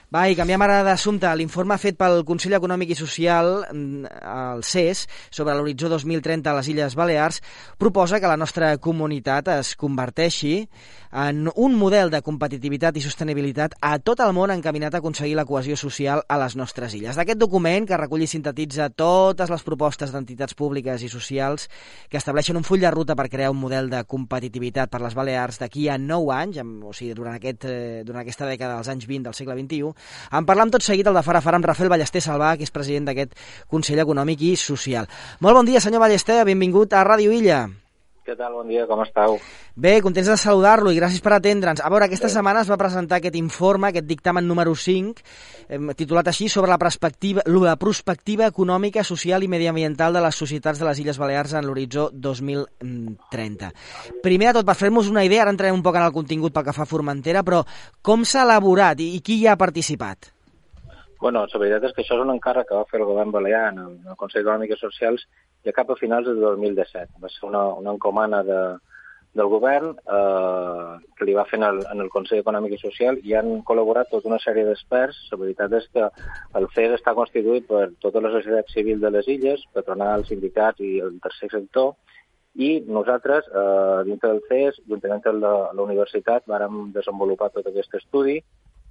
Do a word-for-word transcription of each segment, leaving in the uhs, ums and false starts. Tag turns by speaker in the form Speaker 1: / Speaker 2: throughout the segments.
Speaker 1: Va, i canviem ara d'assumpte. L'informe fet pel Consell Econòmic i Social, el C E S, sobre l'horitzó dos mil trenta a les Illes Balears, proposa que la nostra comunitat es converteixi en un model de competitivitat i sostenibilitat a tot el món encaminat a aconseguir la cohesió social a les nostres illes. D'aquest document, que recull i sintetitza totes les propostes d'entitats públiques i socials que estableixen un full de ruta per crear un model de competitivitat per les Balears d'aquí a nou anys, o sigui, durant, aquest, eh, durant aquesta dècada dels anys vint del segle vint-i-u, en parlam tot seguit el de fara a fara amb Rafael Ballester Salvà, que és president d'aquest Consell Econòmic i Social. Molt bon dia, senyor Ballester, benvingut a Ràdio Illa.
Speaker 2: Què tal? Bon dia, com estàu?
Speaker 1: Bé, contents de saludar-lo i gràcies per atendre'ns. A veure, aquesta Bé. setmana es va presentar aquest informe, aquest dictamen número cinc, eh, titulat així, sobre la perspectiva, la prospectiva econòmica, social i mediambiental de les societats de les Illes Balears en l'horitzó dos mil trenta. Primer de tot, per fer-nos una idea, ara entrarem un poc en el contingut pel que fa a Formentera, però com s'ha elaborat i, i qui hi ha participat?
Speaker 2: Bueno, la veritat és que això és un encàrrec que va fer el govern balear en el, en el Consell Econòmic i Socials ja cap a finals del dos mil disset. Va ser una, una encomana de, del govern eh, que li va fer en el, en el Consell Econòmic i Social i han col·laborat tota una sèrie d'experts. La veritat és que el C E S està constituït per tota la societat civil de les illes, patronals, sindicats i el tercer sector, i nosaltres, eh, dintre del C E S, juntament amb la, la universitat, vàrem desenvolupar tot aquest estudi.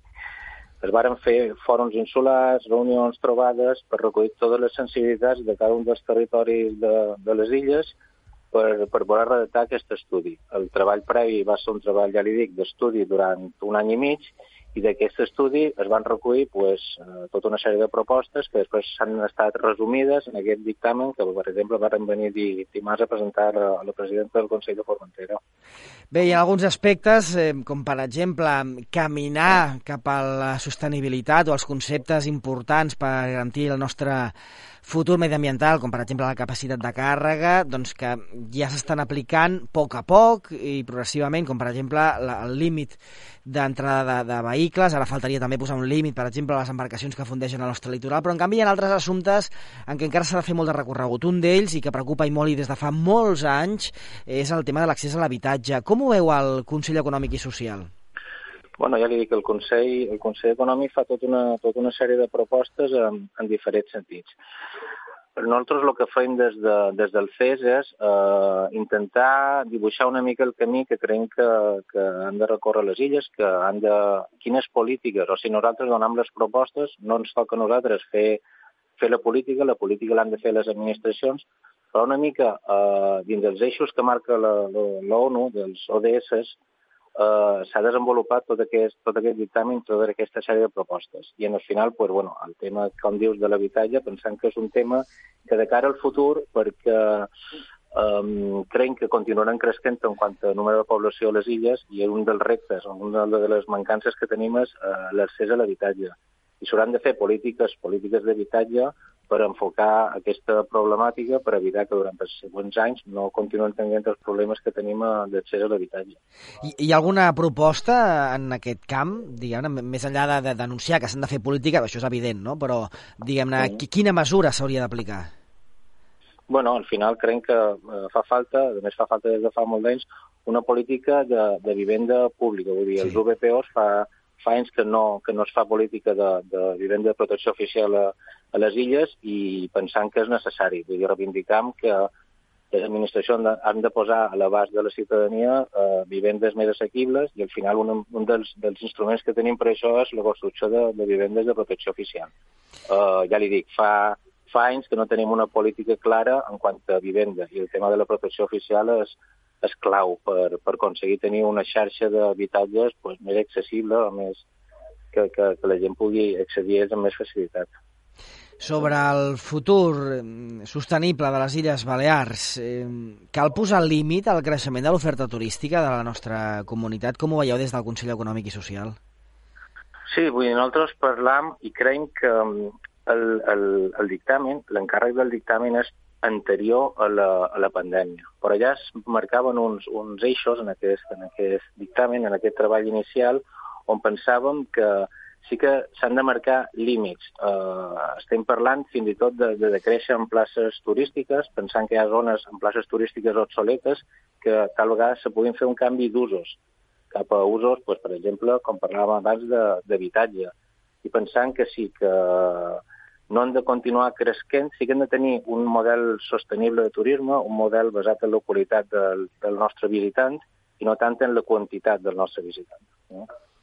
Speaker 2: Es varen fer fòrums insulars, reunions, trobades, per recollir totes les sensibilitats de cada un dels territoris de, de les illes per, per poder redactar aquest estudi. El treball previ va ser un treball, ja li dic, d'estudi durant un any i mig, i d'aquest estudi es van recollir pues, tota una sèrie de propostes que després s'han estat resumides en aquest dictamen que, per exemple, van venir dimarts a presentar a la presidenta del Consell de Formentera.
Speaker 1: Bé, hi ha alguns aspectes, eh, com per exemple caminar cap a la sostenibilitat o els conceptes importants per garantir el nostre futur mediambiental, com per exemple la capacitat de càrrega, doncs que ja s'estan aplicant a poc a poc i progressivament, com per exemple la, el límit d'entrada de, de vehicles. Ara faltaria també posar un límit, per exemple, a les embarcacions que fundeixen el nostre litoral, però en canvi hi ha altres assumptes en què encara s'ha de fer molt de recorregut. Un d'ells, i que preocupa i molt i des de fa molts anys, és el tema de l'accés a l'habitatge. Com ho veu el Consell Econòmic i Social?
Speaker 2: Bueno, ja li dic, el Consell, el Consell Econòmic fa tota una, tota una sèrie de propostes en, en diferents sentits. Nosaltres el que fem des, de, des del C E S és eh, intentar dibuixar una mica el camí que creiem que, que han de recórrer les illes, que han de... quines polítiques, o sigui, nosaltres donem les propostes, no ens toca a nosaltres fer, fer la política, la política l'han de fer les administracions, però una mica eh, dins dels eixos que marca l'ONU, dels O D S, Uh, s'ha desenvolupat tot aquest, tot aquest dictamen, tota aquesta sèrie de propostes. I en el final, pues, bueno, el tema, com dius, de l'habitatge, pensant que és un tema que de cara al futur, perquè um, creiem que continuaran creixent en quant a número de població a les illes, i un dels reptes, una de les mancances que tenim és uh, l'accés a l'habitatge. I s'hauran de fer polítiques, polítiques d'habitatge per enfocar aquesta problemàtica, per evitar que durant els següents anys no continuem tenint els problemes que tenim d'accés a l'habitatge.
Speaker 1: Hi, hi ha alguna proposta en aquest camp, diguem-ne, més enllà de, de denunciar que s'han de fer política, això és evident, no? Però, diguem-ne, sí. Quina mesura s'hauria d'aplicar?
Speaker 2: Bueno, al final creiem que eh, fa falta, a més fa falta des de fa molt d'anys, una política de, de vivenda pública. Vull dir, sí. Els U B P Os fa... fa anys que no, que no es fa política de, de vivenda de protecció oficial a, a les illes i pensant que és necessari. Vull dir, reivindicam que les administracions han de posar a l'abast de la ciutadania eh, vivendes més assequibles i al final un, un dels, dels instruments que tenim per això és la construcció de, de vivendes de protecció oficial. Eh, ja li dic, fa, fa anys que no tenim una política clara en quant a vivenda i el tema de la protecció oficial és és clau per, per aconseguir tenir una xarxa d'habitatges pues, més accessible, més, que, que, que la gent pugui accedir amb més facilitat.
Speaker 1: Sobre el futur sostenible de les Illes Balears, eh, cal posar límit al creixement de l'oferta turística de la nostra comunitat? Com ho veieu des del Consell Econòmic i Social?
Speaker 2: Sí, vull dir, nosaltres parlam i creiem que el, el, el dictamen, l'encàrrec del dictamen és anterior a la, a la pandèmia. Però ja es marcaven uns, uns eixos en aquest, en aquest dictamen, en aquest treball inicial, on pensàvem que sí que s'han de marcar límits. Eh, estem parlant fins i tot de, de, de créixer en places turístiques, pensant que hi ha zones en places turístiques obsoletes que tal vegada se puguin fer un canvi d'usos cap a usos, doncs, per exemple, com parlàvem abans, d'habitatge. i pensant que sí, que no han de continuar creixent, sí que hem de tenir un model sostenible de turisme, un model basat en la qualitat del, del nostre visitant i no tant en la quantitat del nostre visitant. No?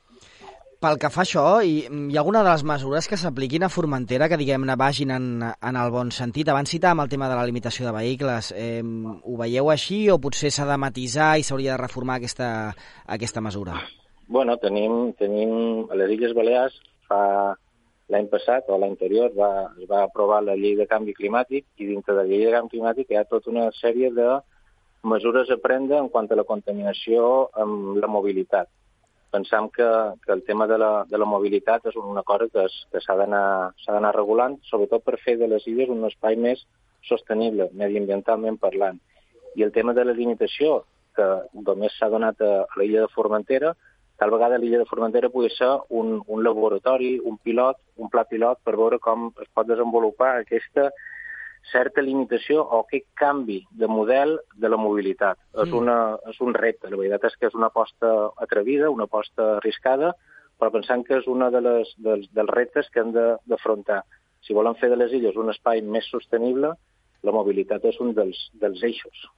Speaker 1: Pel que fa a això, hi, hi ha alguna de les mesures que s'apliquin a Formentera que, diguem-ne, vagin en, en el bon sentit? Abans citàvem el tema de la limitació de vehicles. Eh, ho veieu així o potser s'ha de matisar i s'hauria de reformar aquesta, aquesta mesura?
Speaker 2: Bueno, tenim, tenim a les Illes Balears, fa l'any passat o l'any anterior va, es va aprovar la llei de canvi climàtic i dintre de la llei de canvi climàtic hi ha tota una sèrie de mesures a prendre en quant a la contaminació amb la mobilitat. Pensam que, que el tema de la, de la mobilitat és una cosa que, es, que s'ha d'anar regulant, sobretot per fer de les illes un espai més sostenible, mediambientalment parlant. I el tema de la limitació, que només s'ha donat a, a l'illa de Formentera, tal vegada l'illa de Formentera pugui ser un, un laboratori, un pilot, un pla pilot per veure com es pot desenvolupar aquesta certa limitació o aquest canvi de model de la mobilitat. Mm. És, una, és un repte, la veritat és que és una aposta atrevida, una aposta arriscada, però pensant que és un de les, dels, dels reptes que hem d'afrontar. Si volen fer de les illes un espai més sostenible, la mobilitat és un dels, dels eixos.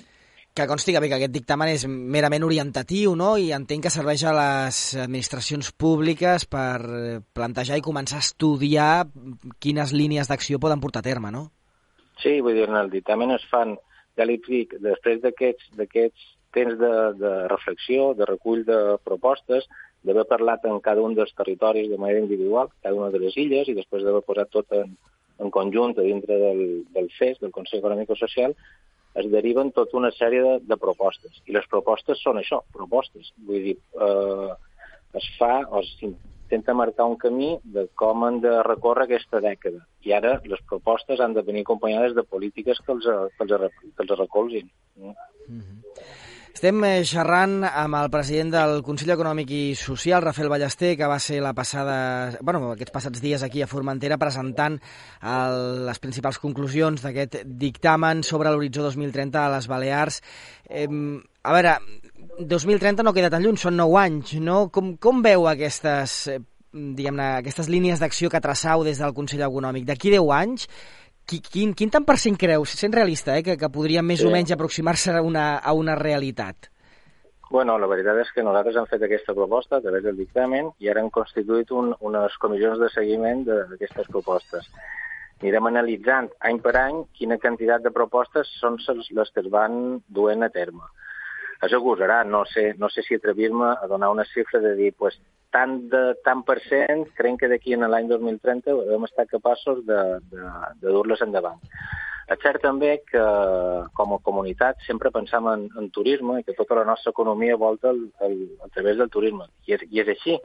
Speaker 1: Que consti que, bé, que aquest dictamen és merament orientatiu, no? I entenc que serveix a les administracions públiques per plantejar i començar a estudiar quines línies d'acció poden portar a terme, no?
Speaker 2: Sí, vull dir, en el dictamen es fan, ja li dic, després d'aquests temps de, de reflexió, de recull de propostes, d'haver parlat en cada un dels territoris de manera individual, cada una de les illes, i després d'haver posat tot en, en conjunt a dintre del, del C E S, del Consell Econòmic i Social, es deriven tota una sèrie de, de propostes. I les propostes són això, propostes. Vull dir, eh, es fa, o s'intenta marcar un camí de com han de recórrer aquesta dècada. I ara les propostes han de venir acompanyades de polítiques que els, que els, que els recolzin.
Speaker 1: Mm-hmm. Estem xerrant amb el president del Consell Econòmic i Social, Rafael Ballester, que va ser la passada, bueno, aquests passats dies aquí a Formentera presentant el, les principals conclusions d'aquest dictamen sobre l'horitzó dos mil trenta a les Balears. Eh, a veure, dos mil trenta no queda tan lluny, són nou anys, no? Com, com veu aquestes, eh, diguem-ne, aquestes línies d'acció que traçau des del Consell Econòmic? D'aquí deu anys, Quin, quin tant per cent creus, sent realista, eh, que, que podria més sí. o menys aproximar-se a una, a una realitat?
Speaker 2: Bueno, la veritat és que nosaltres hem fet aquesta proposta a través del dictamen i ara hem constituït un, unes comissions de seguiment d'aquestes propostes. Anirem analitzant any per any quina quantitat de propostes són les que es van duent a terme. Això gosarà, no sé, no sé si atrevir-me a donar una xifra de dir, pues, tant de tant per cent, creiem que d'aquí en l'any dos mil trenta hem estat capaços de, de, de dur-les endavant. És cert també que com a comunitat sempre pensam en, en turisme i que tota la nostra economia volta el, el, a través del turisme, i és, i és així.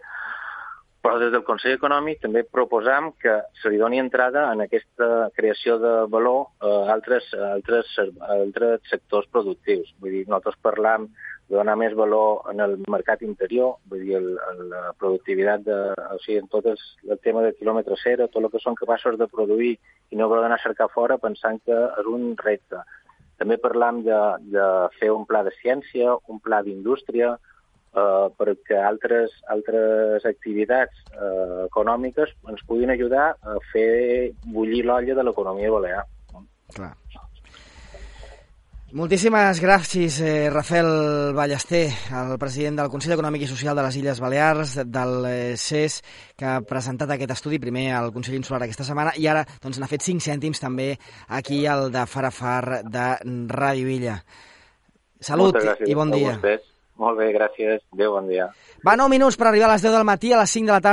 Speaker 2: Però des del Consell Econòmic també proposam que se li doni entrada en aquesta creació de valor a altres, altres, altres sectors productius. Vull dir, nosaltres parlam de donar més valor en el mercat interior, vull dir, el, la productivitat, de, o sigui, en tot el, el tema de quilòmetre zero, tot el que són capaços de produir i no voler anar a cercar fora pensant que és un repte. També parlam de, de fer un pla de ciència, un pla d'indústria, eh, perquè altres, altres activitats eh, econòmiques ens puguin ajudar a fer bullir l'olla de l'economia balear.
Speaker 1: Clar. Moltíssimes gràcies, eh, Rafael Ballester, el president del Consell Econòmic i Social de les Illes Balears, del eh, C E S, que ha presentat aquest estudi primer al Consell Insular aquesta setmana i ara doncs, n'ha fet cinc cèntims també aquí al de Far a Far de Ràdio Illa. Salut i bon dia.
Speaker 2: Molt bé, gràcies. Adéu, bon dia.
Speaker 1: Va, nou minuts per arribar a les deu del matí, a les cinc de la tarda.